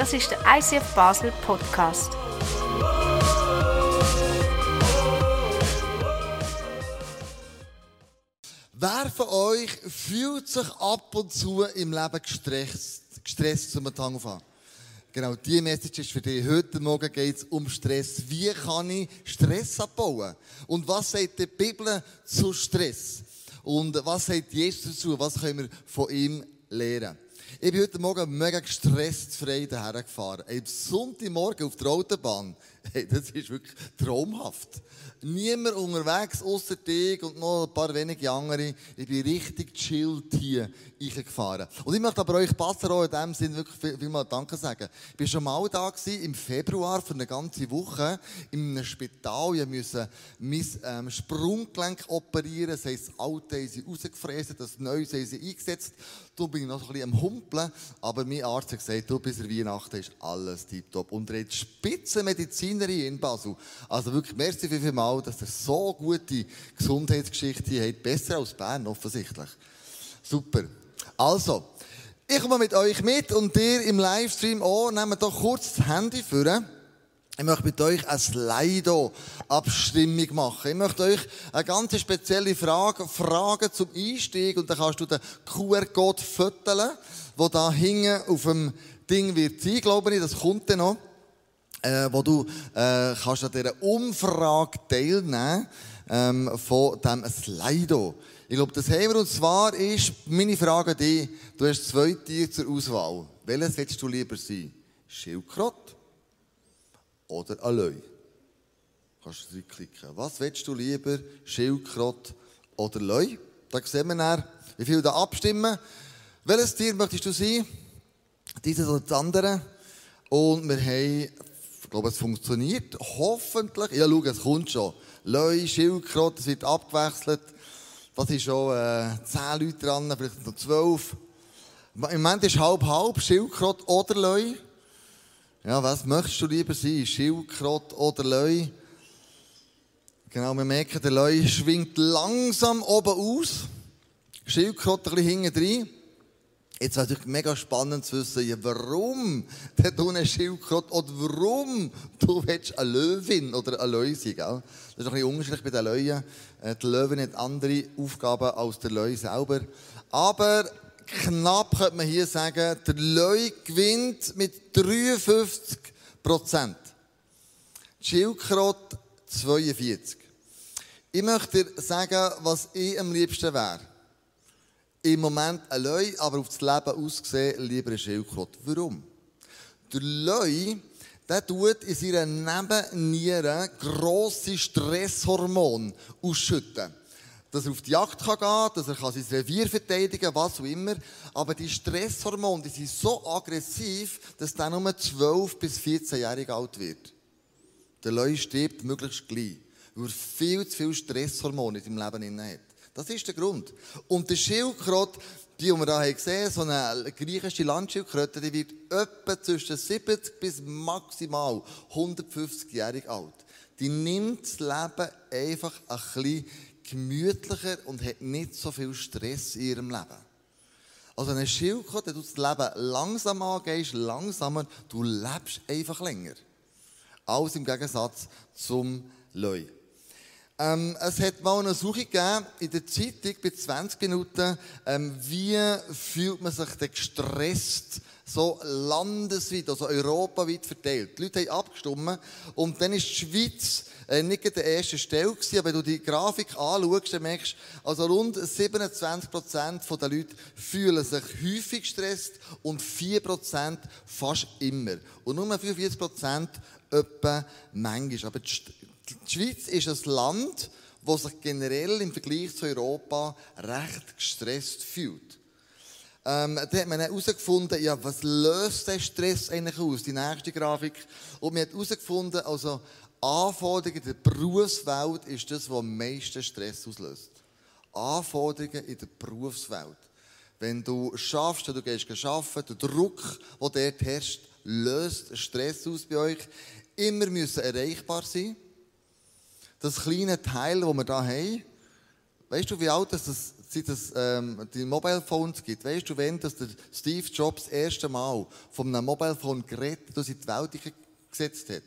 Das ist der ICF Basel Podcast. Wer von euch fühlt sich ab und zu im Leben gestresst zum Tag aufhören? Genau, diese Message ist für dich. Heute Morgen geht es um Stress. Wie kann ich Stress abbauen? Und was sagt die Bibel zu Stress? Und was sagt Jesus dazu? Was können wir von ihm lernen? Ich bin heute Morgen mega gestresst frei daher gefahren. Am Sonntagmorgen auf der Autobahn. Hey, das ist wirklich traumhaft. Niemand unterwegs, ausser dich und noch ein paar wenige andere. Ich bin richtig chillt hier reingefahren. Und ich möchte aber euch Pastor auch in diesem Sinne wirklich vielmal Danke sagen. Ich war schon mal da gewesen, im Februar für eine ganze Woche in einem Spital. Ich musste mein Sprunggelenk operieren. Das heisst, das alte haben sie rausgefräst, das neue haben sie eingesetzt. Da bin ich noch ein bisschen am Humpeln. Aber mein Arzt hat gesagt, du, bis Weihnachten ist alles tipptopp. Und er hat Spitzenmedizinerin in Basel. Also wirklich, merci vielmals, dass ihr so gute Gesundheitsgeschichte hier habt. Besser als Bern offensichtlich. Super. Also, ich komme mit euch mit und ihr im Livestream auch. Nehmt doch kurz das Handy vor. Ich möchte mit euch eine Slido-Abstimmung machen. Ich möchte euch eine ganz spezielle Frage fragen zum Einstieg. Und dann kannst du den QR-Code fotografieren, der da hinten auf dem Ding wird sein, glaube ich. Das kommt dann noch. Wo du kannst an dieser Umfrage teilnehmen von diesem Slido. Ich glaube, das haben wir. Und zwar ist meine Frage an dich. Du hast 2 Tiere zur Auswahl. Welches willst du lieber sein? Schildkröte oder ein Löwe? Kannst du klicken. Was willst du lieber? Schildkröte oder Löwe? Da sehen wir dann, wie viele da abstimmen. Welches Tier möchtest du sein? Dieses oder das andere? Und wir haben, ich glaube, es funktioniert. Hoffentlich. Ja, schau, es kommt schon. Löwe, Schildkröte, es wird abgewechselt. Da sind schon 10 Leute dran, vielleicht noch 12. Im Moment ist halb, Schildkröte oder Löwe. Ja, was möchtest du lieber sein? Schildkröte oder Löwe? Genau, wir merken, der Löwe schwingt langsam oben aus. Schildkröte ein bisschen hinten drin. Jetzt wäre es natürlich mega spannend zu wissen, ja, warum du eine Schildkröte oder warum du willst eine Löwin oder eine Löwe sein. Gell? Das ist ein bisschen unterschiedlich bei den Löwen. Die Löwin hat andere Aufgaben als der Löwe selber. Aber knapp könnte man hier sagen, der Löwe gewinnt mit 53%. Die Schildkröte 42%. Ich möchte dir sagen, was ich am liebsten wäre. Im Moment ein Löwe, aber auf das Leben ausgesehen lieber eine Schildkröte. Warum? Der Löwe, der tut in seiner Nebenniere grosse Stresshormone ausschütten. Dass er auf die Jagd gehen kann, dass er sein Revier verteidigen kann, was auch immer. Aber die Stresshormone, die sind so aggressiv, dass er nur 12- bis 14-jährig alt wird. Der Löwe stirbt möglichst gleich, weil er viel zu viel Stresshormone in seinem Leben hat. Das ist der Grund. Und der Schildkröte, die wir hier gesehen haben, so eine griechische Landschildkröte, die wird etwa zwischen 70 bis maximal 150-jährig alt. Die nimmt das Leben einfach ein bisschen gemütlicher und hat nicht so viel Stress in ihrem Leben. Also eine Schildkröte, du das Leben langsam angehst, langsamer, du lebst einfach länger. Alles im Gegensatz zum Löwe. Es hat mal eine Suche gegeben in der Zeitung bei 20 Minuten, wie fühlt man sich denn gestresst, so landesweit, also europaweit verteilt. Die Leute haben abgestimmt und dann ist die Schweiz nicht an der ersten Stelle gewesen, aber wenn du die Grafik anschaust, dann merkst du, also rund 27% der Leute fühlen sich häufig gestresst und 4% fast immer. Und nur 45% etwa manchmal. Aber die Schweiz ist ein Land, das sich generell im Vergleich zu Europa recht gestresst fühlt. Da hat man herausgefunden, ja, was löst der Stress eigentlich aus? Die nächste Grafik. Und man hat herausgefunden, also Anforderungen in der Berufswelt ist das, was am meisten Stress auslöst. Anforderungen in der Berufswelt. Wenn du schaffst, du gehst arbeiten, der Druck, der dort herrscht, löst Stress aus bei euch. Immer müssen erreichbar sein. Das kleine Teil, das wir hier haben, weißt du, wie alt das seit es die Mobile Phones gibt. Weißt du, wenn der Steve Jobs das erste Mal von einem Mobile Phone geredet und in die Welt gesetzt hat?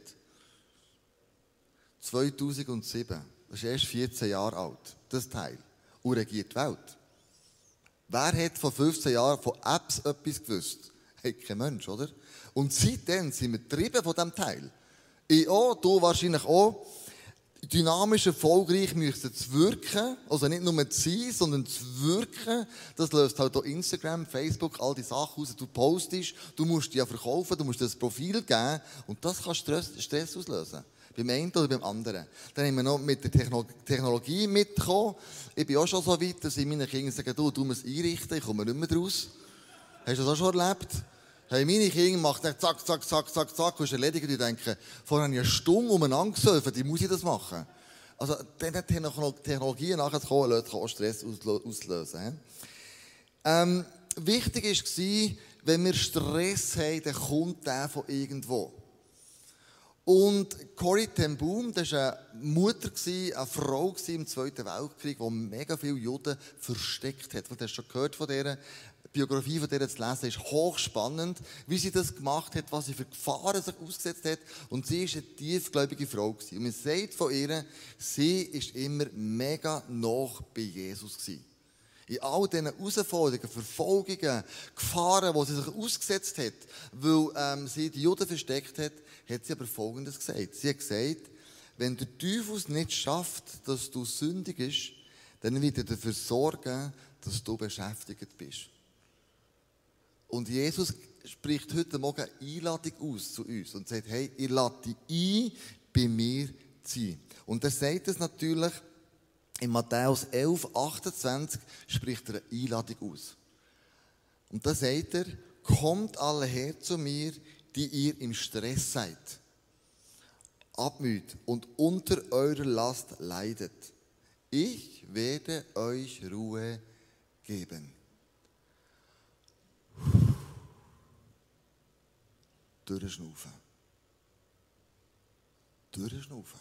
2007. Das ist erst 14 Jahre alt, das Teil. Und regiert die Welt. Wer hat vor 15 Jahren von Apps etwas gewusst? Hey, kein Mensch, oder? Und seitdem sind wir getrieben von diesem Teil. Ich auch, du wahrscheinlich auch. Dynamisch erfolgreich müssen zu wirken, also nicht nur zu sein, sondern zu wirken. Das löst halt auch Instagram, Facebook, all die Sachen aus. Du postest, du musst die ja verkaufen, du musst das Profil geben und das kann Stress auslösen. Beim einen oder beim anderen. Dann haben wir noch mit der Technologie mitgekommen. Ich bin auch schon so weit, dass ich meinen Kindern sage, du musst es einrichten, ich komme nicht mehr raus. Hast du das auch schon erlebt? Hey, meine Kinder machen zack, zack, zack, zack, zack, und ist erledigt. Die denken, vorher habe ich eine Stunde umeinander gesurft, wie muss ich das machen? Also, diese Technologien nachher zu kommen, kann auch Stress auslösen. Wichtig war, wenn wir Stress haben, dann kommt der von irgendwo. Und Corrie ten Boom, das war eine Mutter, eine Frau im Zweiten Weltkrieg, die mega viele Juden versteckt hat. Du hast schon gehört von dieser Biografie von der zu lesen, ist hochspannend, wie sie das gemacht hat, was sie für Gefahren sich ausgesetzt hat. Und sie war eine tiefgläubige Frau. Und man sagt von ihr, sie war immer mega nah bei Jesus gewesen. In all diesen Herausforderungen, Verfolgungen, Gefahren, die sie sich ausgesetzt hat, weil sie die Juden versteckt hat, hat sie aber Folgendes gesagt. Sie hat gesagt, wenn der Teufel es nicht schafft, dass du sündigst, dann wird er dafür sorgen, dass du beschäftigt bist. Und Jesus spricht heute Morgen eine Einladung aus zu uns und sagt, hey, ich lade dich ein, bei mir zu sein. Und er sagt es natürlich, in Matthäus 11, 28 spricht er eine Einladung aus. Und da sagt er, kommt alle her zu mir, die ihr im Stress seid, abmüht und unter eurer Last leidet. Ich werde euch Ruhe geben. Durchschnaufen. Durchschnaufen.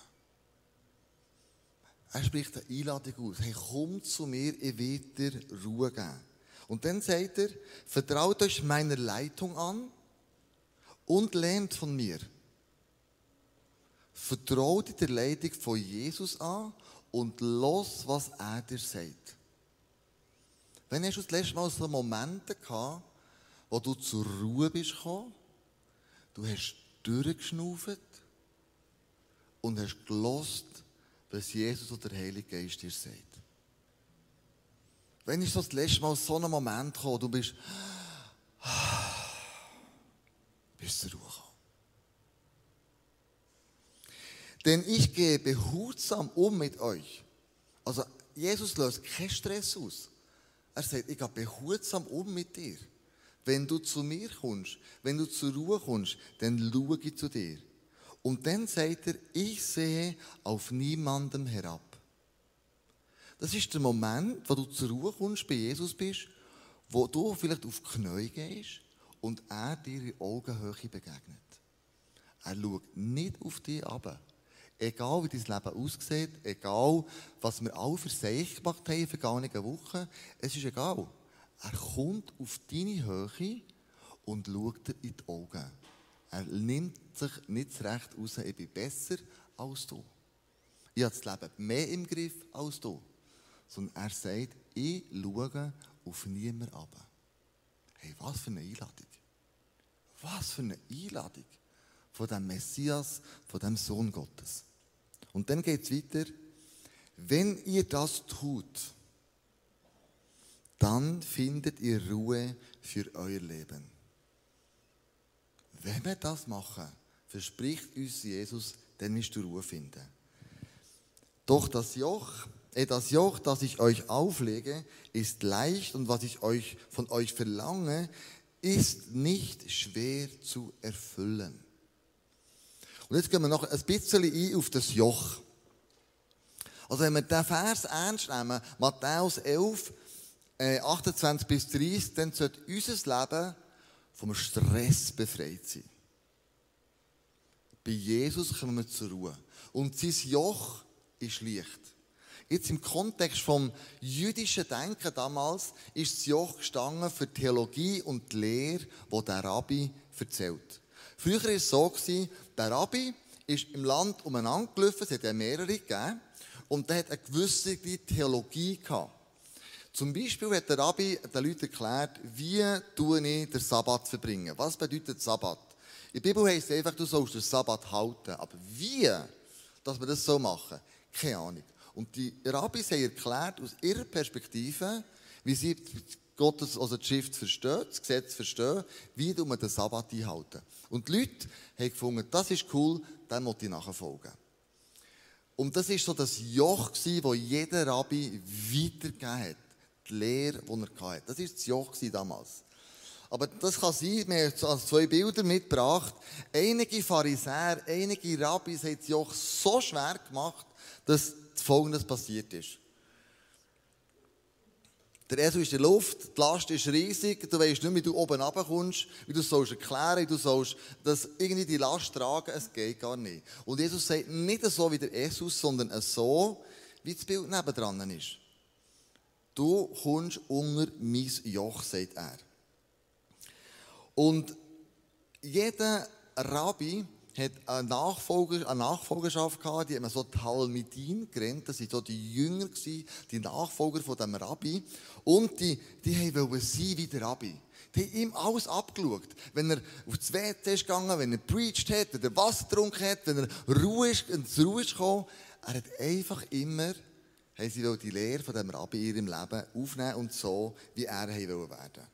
Er spricht eine Einladung aus. Hey, komm zu mir, ich werde dir Ruhe geben. Und dann sagt er, vertraut euch meiner Leitung an und lernt von mir. Vertraut der Leitung von Jesus an und los, was er dir sagt. Wenn hast du das letzte Mal so Momente gehabt, wo du zur Ruhe bist gekommen, du hast durchgeschnauft und hast gelost, was Jesus oder der Heilige Geist dir sagt. Wenn ist das letzte Mal so ein Moment gekommen, du bist zur Ruhe gekommen. Denn ich gehe behutsam um mit euch. Also Jesus löst keinen Stress aus. Er sagt, ich gehe behutsam um mit dir. Wenn du zu mir kommst, wenn du zur Ruhe kommst, dann schaue ich zu dir. Und dann sagt er, ich sehe auf niemandem herab. Das ist der Moment, wo du zur Ruhe kommst, bei Jesus bist, wo du vielleicht auf die Knie gehst und er dir in Augenhöhe begegnet. Er schaut nicht auf dich runter. Egal wie dein Leben aussieht, egal was wir alle für sich gemacht haben in vergangenen Wochen, es ist egal. Er kommt auf deine Höhe und schaut dir in die Augen. Er nimmt sich nicht das Recht raus, ich bin besser als du. Ich habe das Leben mehr im Griff als du. Sondern er sagt, ich schaue auf niemanden runter. Hey, was für eine Einladung. Was für eine Einladung von dem Messias, von dem Sohn Gottes. Und dann geht es weiter. Wenn ihr das tut, dann findet ihr Ruhe für euer Leben. Wenn wir das machen, verspricht uns Jesus, dann wirst du Ruhe finden. Doch das Joch, das ich euch auflege, ist leicht und was ich von euch verlange, ist nicht schwer zu erfüllen. Und jetzt gehen wir noch ein bisschen ein auf das Joch. Also wenn wir den Vers ernst nehmen, Matthäus 11, 28 bis 30, dann sollte unser Leben vom Stress befreit sein. Bei Jesus kommen wir zur Ruhe. Und sein Joch ist leicht. Jetzt im Kontext vom jüdischen Denken damals ist das Joch gestanden für die Theologie und die Lehre, die der Rabbi erzählt. Früher war es so, der Rabbi ist im Land umeinander gelaufen, es hat ja mehrere gegeben, und der hat eine gewisse Theologie gehabt. Zum Beispiel hat der Rabbi den Leuten erklärt, wie tue ich den Sabbat verbringen. Was bedeutet Sabbat? In der Bibel heisst es einfach, du sollst den Sabbat halten. Aber wie, dass wir das so machen? Keine Ahnung. Und die Rabbis haben erklärt, aus ihrer Perspektive, wie sie Gottes, also die Schrift verstehen, das Gesetz verstehen, wie man den Sabbat einhalten. Und die Leute haben gefunden, das ist cool, dem muss ich nachfolgen. Und das war so das Joch, das jeder Rabbi weitergegeben hat. Die Lehre, die er hatte. Das war das Joch damals. Aber das kann sein, wir haben 2 Bilder mitgebracht. Einige Pharisäer, einige Rabbis haben das Joch so schwer gemacht, dass Folgendes passiert ist. Der Esel ist in der Luft, die Last ist riesig, du weißt nicht, wie du oben runterkommst, wie du es erklären, wie du das irgendwie die Last tragen, es geht gar nicht. Und Jesus sagt nicht so wie der Esel, sondern so, wie das Bild nebendran ist. Du kommst unter mein Joch, sagt er. Und jeder Rabbi hat eine Nachfolgerschaft gehabt, die hat man so Talmidim genannt, das waren so die Jünger, die Nachfolger von dem Rabbi. Und die wollten sein wie der Rabbi. Die haben ihm alles abgeschaut. Wenn er auf das WC ist gegangen, wenn er preached hat, wenn er Wasser getrunken hat, wenn er zur Ruhe ist gekommen, er hat einfach immer, sie wollen die Lehre von dem Rabbi in ihrem Leben aufnehmen und so, wie er werden wollte.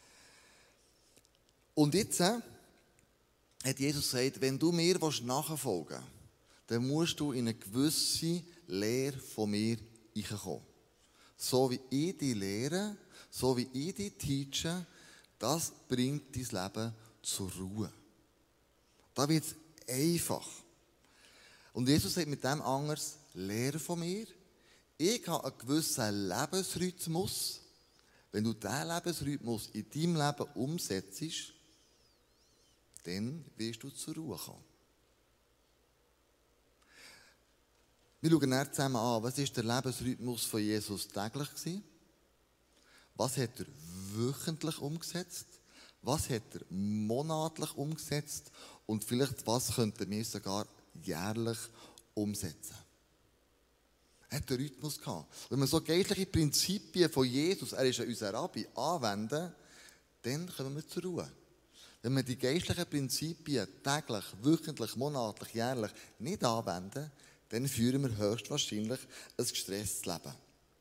Und jetzt hat Jesus gesagt, wenn du mir nachfolgen willst, dann musst du in eine gewisse Lehre von mir hineinkommen. So wie ich dich lehre, so wie ich dich teache, das bringt dein Leben zur Ruhe. Da wird es einfach. Und Jesus sagt mit dem anders, lehre von mir. Ich habe einen gewissen Lebensrhythmus. Wenn du diesen Lebensrhythmus in deinem Leben umsetzt, dann wirst du zur Ruhe kommen. Wir schauen dann zusammen an, was war der Lebensrhythmus von Jesus täglich gewesen? Was hat er wöchentlich umgesetzt? Was hat er monatlich umgesetzt? Und vielleicht, was könnten wir sogar jährlich umsetzen? Er hat einen Rhythmus gehabt. Wenn wir so geistliche Prinzipien von Jesus, er ist ja unser Rabbi, anwenden, dann kommen wir zur Ruhe. Wenn wir die geistlichen Prinzipien täglich, wöchentlich, monatlich, jährlich nicht anwenden, dann führen wir höchstwahrscheinlich ein gestresstes Leben.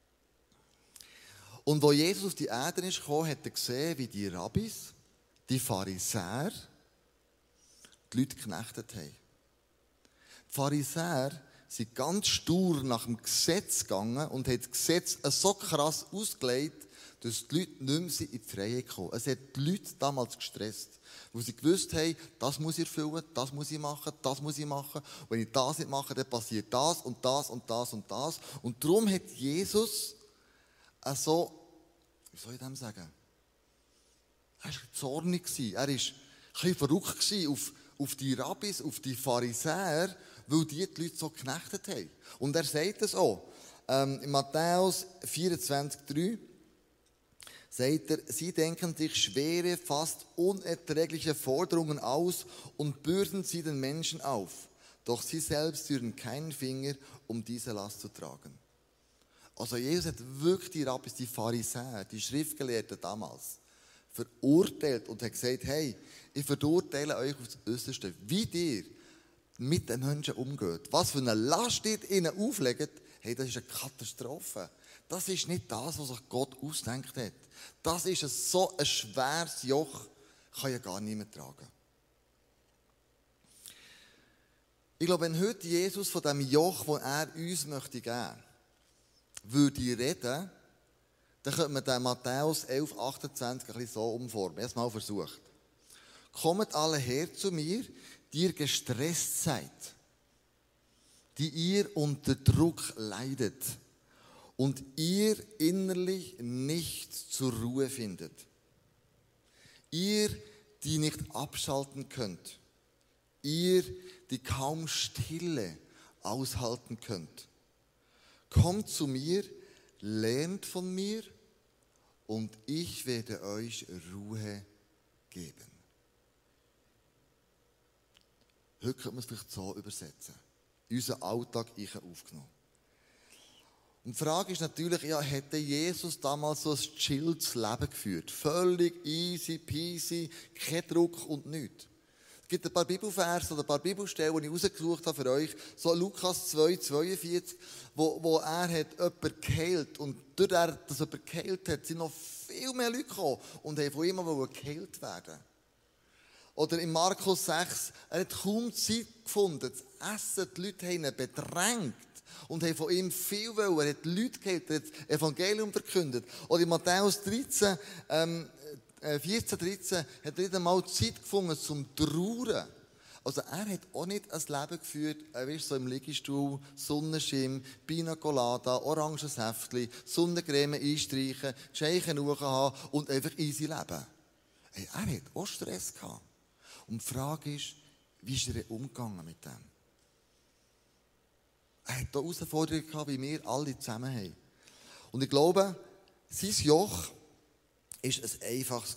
Und als Jesus auf die Erde ist gekommen, hat er gesehen, wie die Rabbis, die Pharisäer, die Leute geknechtet haben. Die Pharisäer sind ganz stur nach dem Gesetz gegangen und haben das Gesetz so krass ausgelegt, dass die Leute nicht mehr in die Freiheit kommen. Es hat die Leute damals gestresst, weil sie gewusst haben, das muss ich erfüllen, das muss ich machen, das muss ich machen. Und wenn ich das nicht mache, dann passiert das und das und das und das. Und darum hat Jesus so, wie soll ich dem sagen? Er war zornig, er war ein bisschen verrückt auf die Rabbis, auf die Pharisäer, weil die Leute so geknechtet haben. Und er sagt es auch. In Matthäus 24,3 sagt er, sie denken sich schwere, fast unerträgliche Forderungen aus und bürden sie den Menschen auf. Doch sie selbst rühren keinen Finger, um diese Last zu tragen. Also Jesus hat wirklich die Rabbis, die Pharisäer, die Schriftgelehrten damals verurteilt und hat gesagt, hey, ich verurteile euch aufs Äußerste, wie ihr mit den Menschen umgeht. Was für eine Last ihr ihnen auflegt, hey, das ist eine Katastrophe. Das ist nicht das, was sich Gott ausdenkt hat. Das ist so ein schweres Joch, kann ja gar niemand tragen. Ich glaube, wenn heute Jesus von dem Joch, das er uns möchte geben, würde reden, dann könnte man den Matthäus 11,28 ein bisschen so umformen. Erstmal versucht. Kommt alle her zu mir, die ihr gestresst seid, die ihr unter Druck leidet und ihr innerlich nicht zur Ruhe findet. Ihr, die nicht abschalten könnt. Ihr, die kaum Stille aushalten könnt. Kommt zu mir, lernt von mir und ich werde euch Ruhe geben. Heute könnte man es vielleicht so übersetzen. In unseren Alltag aufgenommen. Und die Frage ist natürlich, ja, hätte Jesus damals so ein chilltes Leben geführt? Völlig easy peasy, kein Druck und nichts. Es gibt ein paar Bibelverse oder ein paar Bibelstellen, die ich rausgesucht habe für euch. So Lukas 2, 42, wo er hat jemanden geheilt. Und durch das, dass er jemanden geheilt hat, sind noch viel mehr Leute gekommen und haben von ihm geheilt werden. Oder in Markus 6, er hat kaum Zeit gefunden zu essen. Die Leute haben ihn bedrängt und haben von ihm viel wollen. Er hat die Leute geheilt, er hat das Evangelium verkündet. Oder in Matthäus 13, 14, 13 hat er nicht einmal Zeit gefunden zum Trauern. Also er hat auch nicht ein Leben geführt, weißt, so im Liegestuhl, Sonnenschirm, Pina Colada, Orangensäftchen, Sonnencreme einstreichen, die Scheichen hochhaben und einfach easy leben. Hey, er hat auch Stress gehabt. Und die Frage ist, wie ist er umgegangen mit dem? Er hat hier Herausforderungen gehabt, wie wir alle zusammen haben. Und ich glaube, sein Joch war ein einfaches.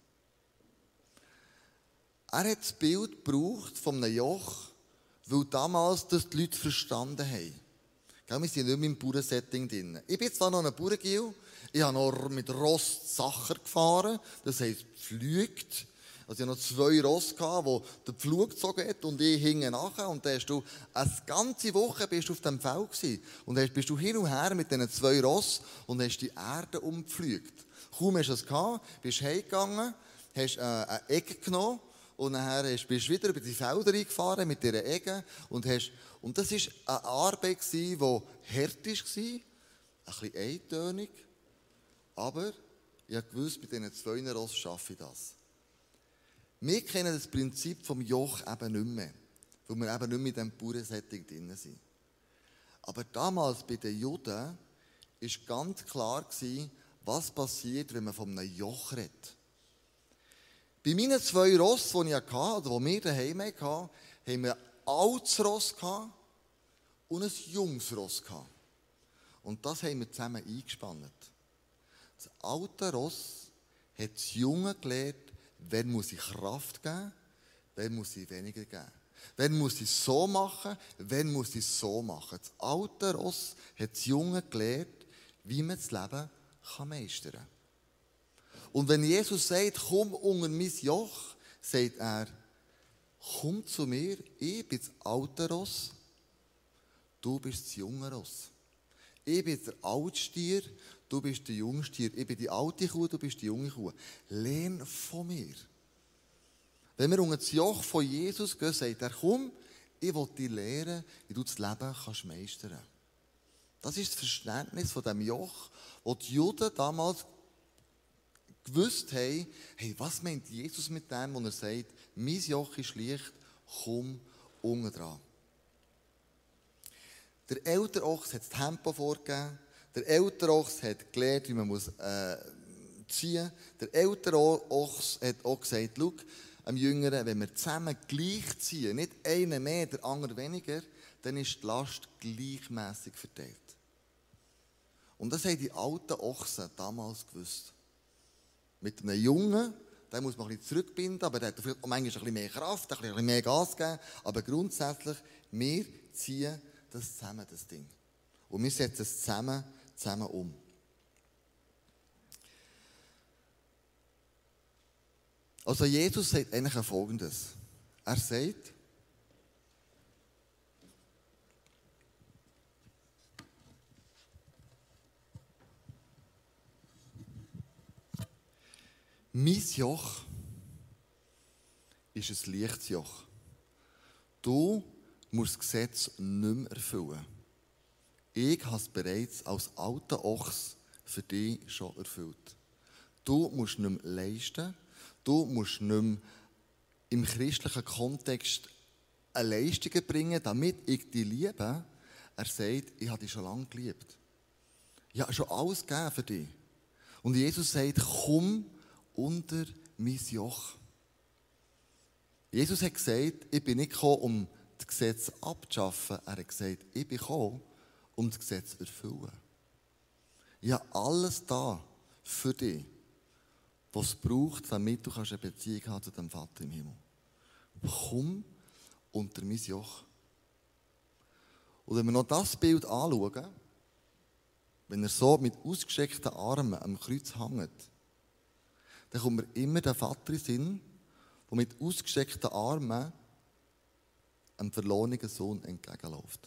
Er hat das Bild gebraucht von einem Joch, weil damals das die Leute verstanden haben. Wir sind nicht mehr im Bauernsetting drin. Ich bin zwar noch ein Bauerngil, ich habe noch mit Ross Sacher gefahren, das heisst gepflügt. Also ich hatte noch 2 Ross, die der Pflug gezogen hat und ich hing nachher. Und dann hast du eine ganze Woche bist du auf dem Feld gewesen. Und dann bist du hin und her mit diesen 2 Ross und hast die Erde umgepflügt. Kaum hast du es gehabt, bist du heimgegangen, hast eine Ecke genommen und dann bist du wieder über die Felder eingefahren mit dieser Ecke. Und das war eine Arbeit, die hart war, ein bisschen eintönig. Aber ich wusste, mit diesen 2 Ross schaffe ich das. Wir kennen das Prinzip vom Joch eben nicht mehr, weil wir eben nicht mehr in diesem puren Setting drin sind. Aber damals bei den Juden war ganz klar, was passiert, wenn man von einem Joch redet. Bei meinen 2 Ross, die ich hatte, oder die wir daheim hatten, haben wir ein altes Ross und ein junges Ross. Und das haben wir zusammen eingespannt. Das alte Ross hat das Junge gelernt, wann muss ich Kraft geben, wann muss ich weniger geben. Wann muss ich so machen, wann muss ich so machen. Das alte Ross hat das Junge gelernt, wie man das Leben meistern kann. Und wenn Jesus sagt, komm unter mein Joch, sagt er, komm zu mir, ich bin das alte Ross, du bist das junge Ross. Ich bin der alte Stier, du bist der junge Stier. Ich bin die alte Kuh, du bist die junge Kuh. Lern von mir. Wenn wir unter das Joch von Jesus gehen, sagt er, komm, ich will dir lehren, wie du das Leben meistern kannst. Das ist das Verständnis von dem Joch, das die Juden damals gewusst haben, hey, was meint Jesus mit dem, wo er sagt, mein Joch ist leicht, komm unten dran. Der ältere Ochs hat das Tempo vorgegeben. Der ältere Ochs hat gelernt, wie man ziehen muss. Der ältere Ochs hat auch gesagt, schau, am Jüngeren, wenn wir zusammen gleich ziehen, nicht einer mehr, der andere weniger, dann ist die Last gleichmässig verteilt. Und das haben die alten Ochsen damals gewusst. Mit einem Jungen, den muss man ein bisschen zurückbinden, aber der hat vielleicht auch manchmal ein bisschen mehr Kraft, ein bisschen mehr Gas geben. Aber grundsätzlich, wir ziehen das zusammen, das Ding. Und wir setzen es zusammen um. Also Jesus sagt eigentlich Folgendes. Er sagt, mein Joch ist ein leichtes Joch. Du musst das Gesetz nicht mehr erfüllen. Ich habe es bereits als alter Ochs für dich schon erfüllt. Du musst nicht mehr leisten. Du musst nicht mehr im christlichen Kontext eine Leistung bringen, damit ich dich liebe. Er sagt, ich habe dich schon lange geliebt. Ich habe schon alles gegeben für dich. Und Jesus sagt, komm unter mein Joch. Jesus hat gesagt, ich bin nicht gekommen, um das Gesetz abzuschaffen. Er hat gesagt, ich bin gekommen, um das Gesetz zu erfüllen. Ich habe alles da für dich, was es braucht, damit du eine Beziehung haben zu dem Vater im Himmel. Komm unter mein Joch. Und wenn wir noch das Bild anschauen, wenn er so mit ausgestreckten Armen am Kreuz hängt, dann kommt mir immer der Vater in den Sinn, der mit ausgestreckten Armen einem verlorenen Sohn entgegenläuft.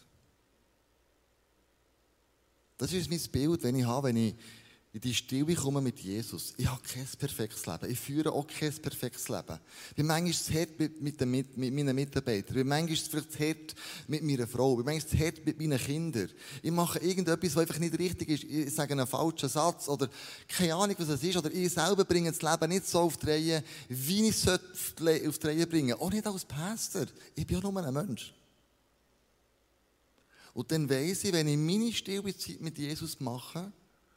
Das ist mein Bild, wenn ich habe, wenn ich in die Stille komme mit Jesus. Ich habe kein perfektes Leben. Ich führe auch kein perfektes Leben. Wie manchmal ist es hart mit meinen Mitarbeitern. Wie manchmal ist es vielleicht hart mit meiner Frau. Wie manchmal ist es hart mit meinen Kindern. Ich mache irgendetwas, was einfach nicht richtig ist. Ich sage einen falschen Satz oder keine Ahnung, was es ist. Oder ich selber bringe das Leben nicht so auf die Reihe, wie ich es auf die Reihe bringen sollte. Auch nicht als Pastor. Ich bin auch nur ein Mensch. Und dann weiss ich, wenn ich meine stille Zeit mit Jesus mache,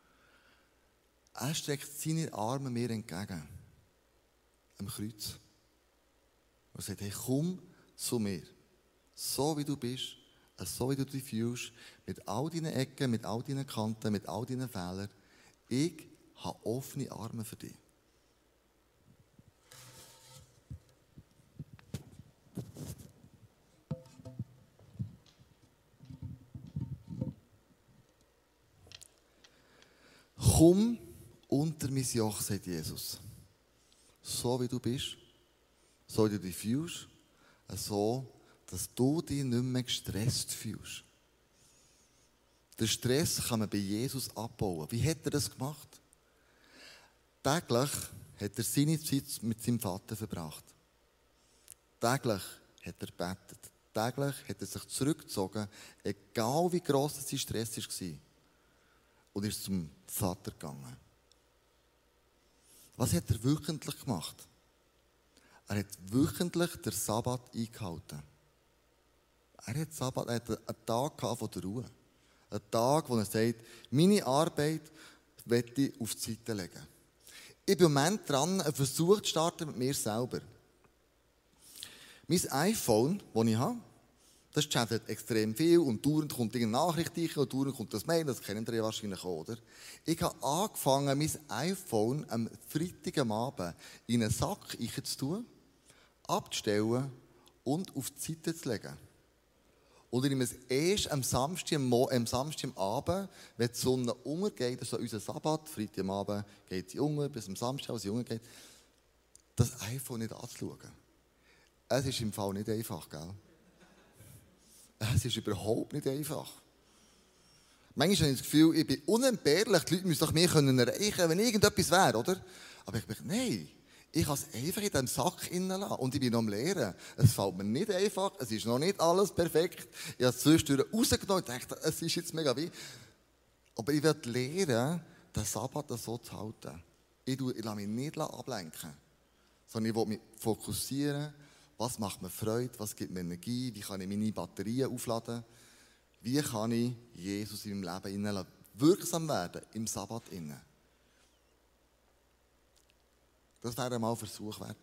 er streckt seine Arme mir entgegen. Am Kreuz. Und sagt, hey, komm zu mir. So wie du bist, so wie du dich fühlst, mit all deinen Ecken, mit all deinen Kanten, mit all deinen Fehlern. Ich habe offene Arme für dich. Komm unter mein Joch, sagt Jesus. So wie du bist, so wie du dich fühlst, so, dass du dich nicht mehr gestresst fühlst. Den Stress kann man bei Jesus abbauen. Wie hat er das gemacht? Täglich hat er seine Zeit mit seinem Vater verbracht. Täglich hat er gebetet. Täglich hat er sich zurückgezogen, egal wie gross sein Stress war. Und ist zum Vater gegangen. Was hat er wöchentlich gemacht? Er hat wöchentlich den Sabbat eingehalten. Er hat einen Tag von der Ruhe. Einen Tag, wo er sagt, meine Arbeit möchte ich auf die Seite legen. Ich bin im Moment dran, einen Versuch zu starten mit mir selber. Mein iPhone, das ich habe, das chattet extrem viel und dauernd kommt irgendeine Nachricht rein und dauernd kommt das Mail, das kennen ihr ja wahrscheinlich auch, oder? Ich habe angefangen, mein iPhone am Freitag am Abend in einen Sack zu tun, abzustellen und auf die Seite zu legen. Und ich nehme es erst am Samstag am Abend, wenn die Sonne untergeht, das ist unser Sabbat, Freitag am Abend geht sie unter, bis am Samstag, als sie untergeht, das iPhone nicht anzuschauen. Es ist im Fall nicht einfach, gell? Es ist überhaupt nicht einfach. Manchmal habe ich das Gefühl, ich bin unentbehrlich, die Leute müssen doch mich erreichen können, wenn irgendetwas wäre, oder? Aber ich denke, nein, ich kann es einfach in diesem Sack innen lassen. Und ich bin noch am Lehren. Es fällt mir nicht einfach, es ist noch nicht alles perfekt. Ich habe es zwischendurch rausgenommen und dachte, es ist jetzt mega wie. Aber ich werde lernen, den Sabbat so zu halten. Ich lasse mich nicht ablenken, sondern ich will mich fokussieren. Was macht mir Freude? Was gibt mir Energie? Wie kann ich meine Batterien aufladen? Wie kann ich Jesus in meinem Leben wirksam werden, im Sabbat innen? Das wäre einmal ein Versuch wert.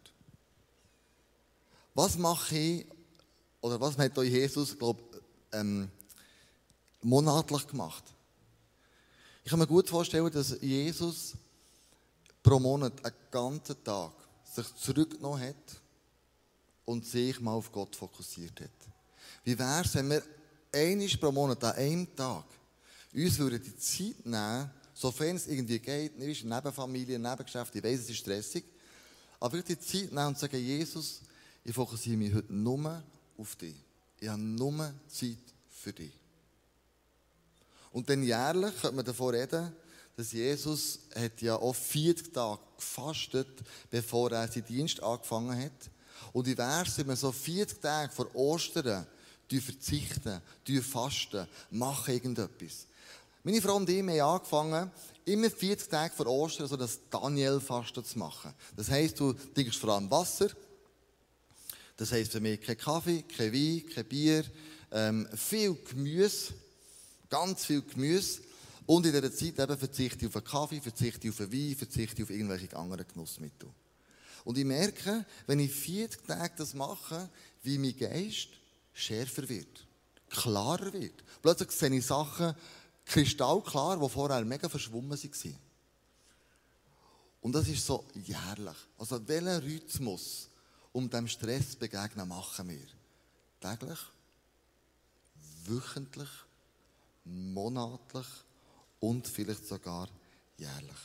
Was mache ich, oder was hat euch Jesus, glaube ich, monatlich gemacht? Ich kann mir gut vorstellen, dass Jesus pro Monat einen ganzen Tag sich zurückgenommen hat und sich mal auf Gott fokussiert hat. Wie wäre es, wenn wir einmal pro Monat an einem Tag uns die Zeit nehmen, sofern es irgendwie geht, nicht in Nebenfamilie, Nebengeschäft, ich weiss, es ist stressig, aber wirklich die Zeit nehmen und sagen, Jesus, ich fokussiere mich heute nur auf dich. Ich habe nur Zeit für dich. Und dann jährlich könnte man davon reden, dass Jesus hat ja auch 40 Tage gefastet, bevor er seinen Dienst angefangen hat. Und wie wäre es, wenn wir so 40 Tage vor Ostern verzichten, fasten, machen irgendetwas. Meine Frau und ich haben angefangen, immer 40 Tage vor Ostern so das Daniel-Fasten zu machen. Das heisst, du trinkst vor allem Wasser. Das heisst für mich kein Kaffee, kein Wein, kein Bier, viel Gemüse, ganz viel Gemüse. Und in dieser Zeit eben verzichte ich auf einen Kaffee, verzichte ich auf einen Wein, verzichte ich auf irgendwelche anderen Genussmittel. Und ich merke, wenn ich 40 Tage das mache, wie mein Geist schärfer wird, klarer wird. Plötzlich sehe ich Sachen kristallklar, die vorher mega verschwommen waren. Und das ist so jährlich. Also welchen Rhythmus, um dem Stress zu begegnen, machen wir? Täglich, wöchentlich, monatlich und vielleicht sogar jährlich.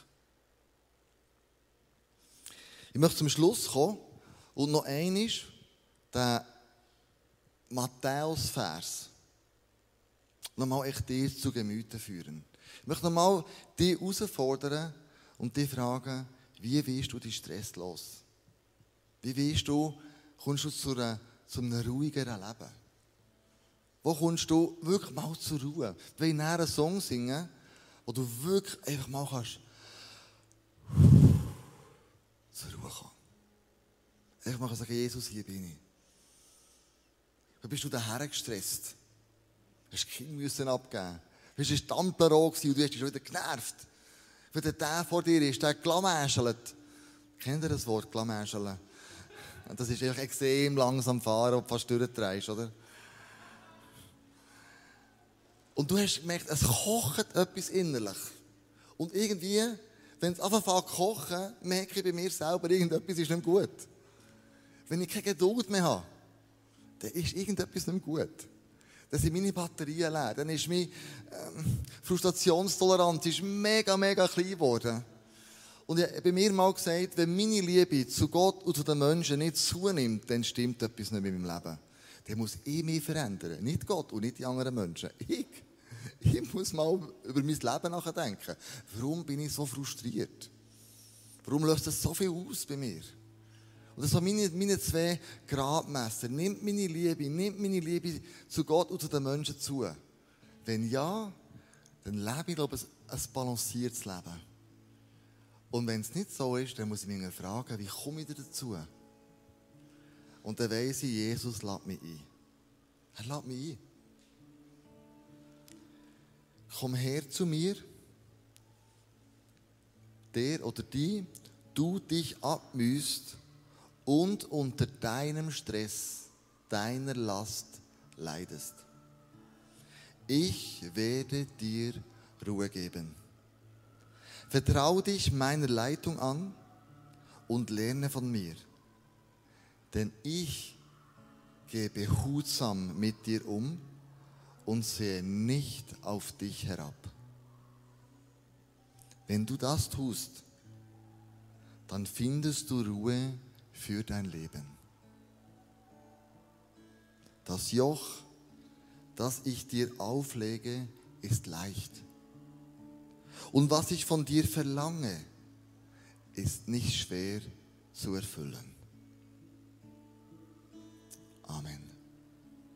Ich möchte zum Schluss kommen und noch einmal den Matthäus-Vers nochmal echt dir zu Gemüte führen. Ich möchte nochmal dich herausfordern und dich fragen, wie wirst du den Stress los? Wie kommst du zu einem ruhigeren Leben? Wo kommst du wirklich mal zur Ruhe? Du willst einen Song singen, wo du wirklich einfach mal kannst zur Ruhe kommen. Einfach mal sagen, Jesus, hier bin ich. Da bist du daher gestresst. Du hast das Kind abgeben. Du warst ein Stammbüro und du hast dich schon wieder genervt. Wenn der vor dir ist, der glamäschelt. Kennt ihr das Wort, glamäscheln? Das ist einfach extrem langsam fahren und fast durchdrehst, oder? Und du hast gemerkt, es kocht etwas innerlich. Und irgendwie, wenn es anfängt zu kochen, merke ich bei mir selber, irgendetwas ist nicht gut. Wenn ich keine Geduld mehr habe, dann ist irgendetwas nicht gut. Dann sind meine Batterien leer. Dann ist meine Frustrationstoleranz mega, mega klein geworden. Und ich habe bei mir mal gesagt, wenn meine Liebe zu Gott und zu den Menschen nicht zunimmt, dann stimmt etwas nicht in meinem Leben. Dann muss ich mich verändern. Nicht Gott und nicht die anderen Menschen. Ich muss mal über mein Leben nachdenken. Warum bin ich so frustriert? Warum löst das so viel aus bei mir? Und das sind meine zwei Gradmesser. Nimmt meine Liebe zu Gott und zu den Menschen zu? Wenn ja, dann lebe ich, glaube ich, ein balanciertes Leben. Und wenn es nicht so ist, dann muss ich mich fragen, wie komme ich dazu? Und dann weiss ich, Jesus lädt mich ein. Er lädt mich ein. Komm her zu mir, der oder die, du dich abmühst und unter deinem Stress, deiner Last leidest. Ich werde dir Ruhe geben. Vertrau dich meiner Leitung an und lerne von mir. Denn ich gehe behutsam mit dir um und sehe nicht auf dich herab. Wenn du das tust, dann findest du Ruhe für dein Leben. Das Joch, das ich dir auflege, ist leicht. Und was ich von dir verlange, ist nicht schwer zu erfüllen.